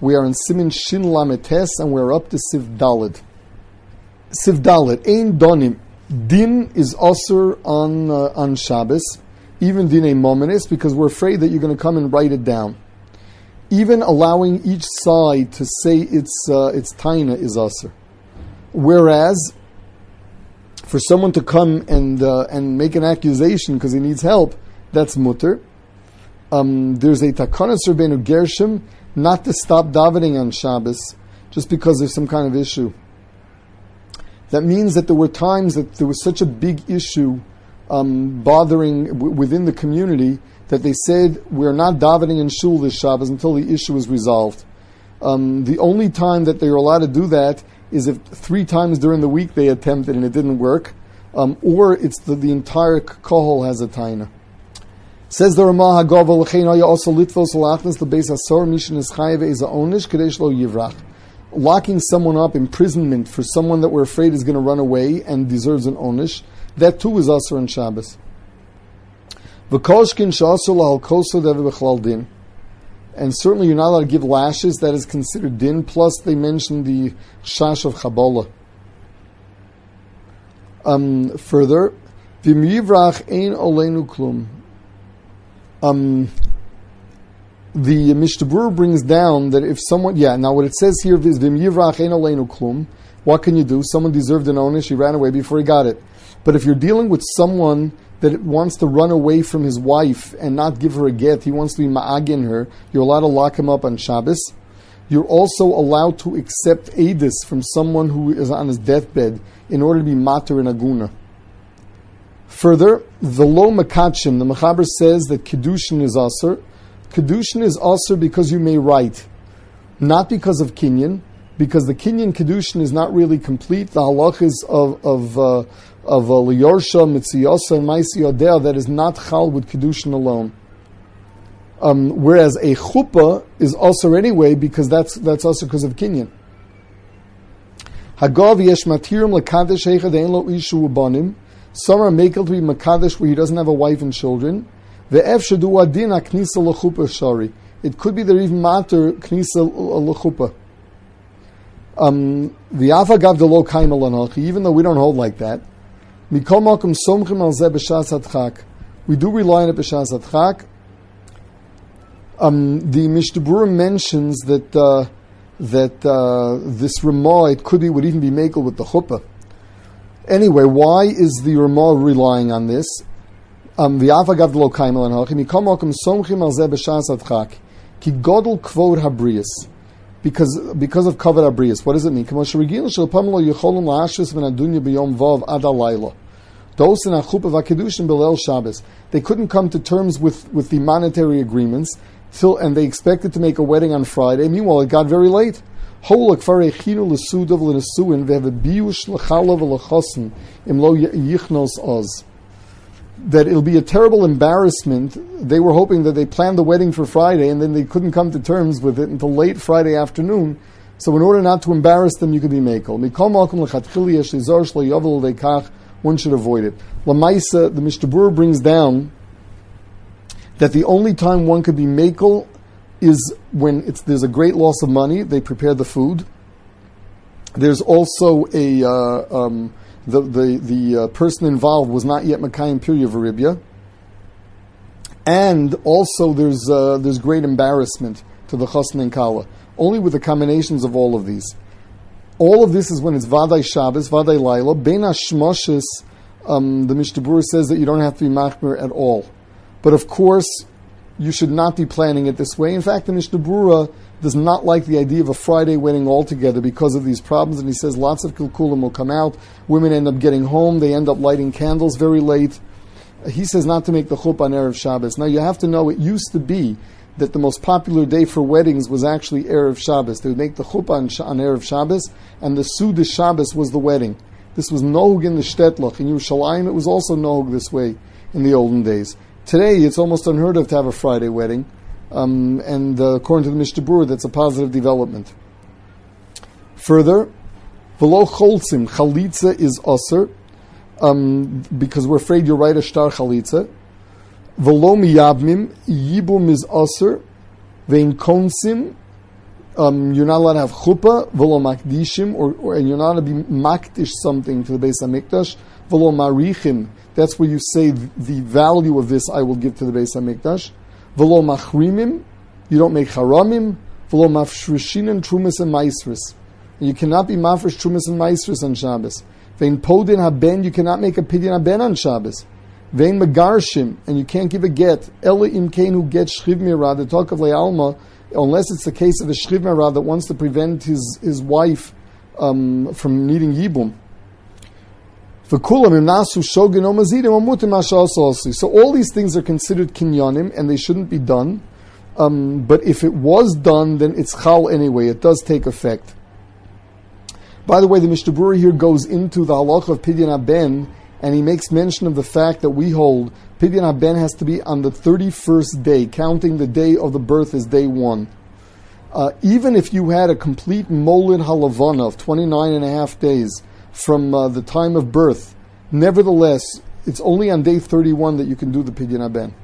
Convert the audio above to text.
We are in Siman Shin Lametes, and we're up to Siv Dalet. Siv Dalet, Ein Donim. Din is Asur on Shabbos, even Dinei Momenis, because we're afraid that you're going to come and write it down. Even allowing each side to say its taina is Asur. Whereas, for someone to come and make an accusation because he needs help, that's mutter. There's a takana Rabbeinu Gershom not to stop davening on Shabbos just because there's some kind of issue. That means that there were times that there was such a big issue bothering within the community that they said we're not davening in shul this Shabbos until the issue is resolved. The only time that they were allowed to do that is if 3 times during the week they attempted and it didn't work, or it's the entire kohol has a taina. Says the Ramah Hagava l'chein also litvos l'achnas l'beis asor mishin is chayev eza onish kadesh lo yivrach. Locking someone up, imprisonment for someone that we're afraid is going to run away and deserves an onish, that too is asur on Shabbos. V'koshkin she'asur lahal koso deve b'chlal din. And certainly you're not allowed to give lashes, that is considered din, plus they mention the shash of Chabola. Further, v'im yivrach ein oleinu klum. The Mishnah Berurah brings down that if someone, now what it says here is v'im yivrach ein oleinu klum. What can you do? Someone deserved an onish, he ran away before he got it. But if you're dealing with someone that wants to run away from his wife and not give her a get, he wants to be ma'agin her, you're allowed to lock him up on Shabbos. You're also allowed to accept edus from someone who is on his deathbed in order to be mater and aguna. Further, the lo makachim, the Mechaber says that Kedushin is asur. Kedushin is asur because you may write, not because of Kinyan, because the Kinyan Kedushin is not really complete. The halachas of Liyorsha, Mitziyasa, and Maisi Yodea, that is not chal with Kedushin alone. Whereas a chuppah is also anyway, because that's also because of Kinyan. Hagav yesh matirim lekadesh heichad ein lo ishu ubanim. Some are makel to be makadesh where he doesn't have a wife and children. Ve'ef shedu adin aknisa lechuppah shari. It could be that even matter knisa lechuppah. V'afa gav de lo kaim alanachi. Even though we don't hold like that. Mikol makom somchim al zeh b'shas hadchak. We do rely on it b'shas hadchak. The Mishnah Berurah mentions that this Ramah, it could be, would even be makel with the chuppah. Anyway, why is the Ramah relying on this? V'afa gav de lo kaim alanachi. Mikol makom somchim al zeh b'shas hadchak. Ki godel kvod habrius. Because of kavod habrius. What does it mean? Those in a chuppah v'kedushin belel Shabbos, they couldn't come to terms with the monetary agreements and they expected to make a wedding on Friday. Meanwhile, it got very late. That it'll be a terrible embarrassment. They were hoping that they planned the wedding for Friday and then they couldn't come to terms with it until late Friday afternoon. So in order not to embarrass them, you could be mekel. One should avoid it. Lamaisa, the Mishnah Berurah brings down that the only time one could be mekel is when there's a great loss of money. They prepare the food. There's also the person involved was not yet Makayim Pirya V'Ribya, and also there's great embarrassment to the Chassan and Kala. Only with the combinations of all of these. All of this is when it's Vaday Shabbos, Vaday Laila. Bein Hashmoshes, the Mishnah Berurah says that you don't have to be machmir at all. But of course, you should not be planning it this way. In fact, the Mishnah Berurah does not like the idea of a Friday wedding altogether because of these problems, and he says lots of kilkulim will come out. Women end up getting home, they end up lighting candles very late. He says not to make the chuppah on Erev Shabbos. Now you have to know, it used to be that the most popular day for weddings was actually Erev Shabbos. They would make the chuppah on Erev Shabbos, and the Suda Shabbos was the wedding. This was nohug in the Shtetlach. In Yerushalayim, it was also nohug this way in the olden days. Today, it's almost unheard of to have a Friday wedding, and according to the Mishnah Berurah, that's a positive development. Further, v'lo cholzim, chalitza is aser, because we're afraid you'll write a shtar chalitza. V'lo miyabmim, yibum is aser, vein konsim, You're not allowed to have chuppah, v'lo makdishim, and you're not allowed to be makdish something to the Beis HaMikdash, v'lo marichim. That's where you say the value of this I will give to the Beis HaMikdash. V'lo machrimim, you don't make haramim, v'lo mafshrishinim, trumas and maisris. You cannot be mafresh trumas and maisris on Shabbos. Vein podin haben, you cannot make a pidyon haben on Shabbos. Vein megarshim, and you can't give a get. Ela imkein who gets shchiv mirah, the talk of le'alma, unless it's the case of a shchiv mirah that wants to prevent his wife from needing yibum. So all these things are considered kinyanim, and they shouldn't be done. But if it was done, then it's chal anyway. It does take effect. By the way, the Mishnah Berurah here goes into the halacha of pidyon haben, and he makes mention of the fact that we hold pidyon haben has to be on the 31st day, counting the day of the birth as day 1. Even if you had a complete molid halavana of 29 and a half days from the time of birth, nevertheless, it's only on day 31 that you can do the pidyon haben.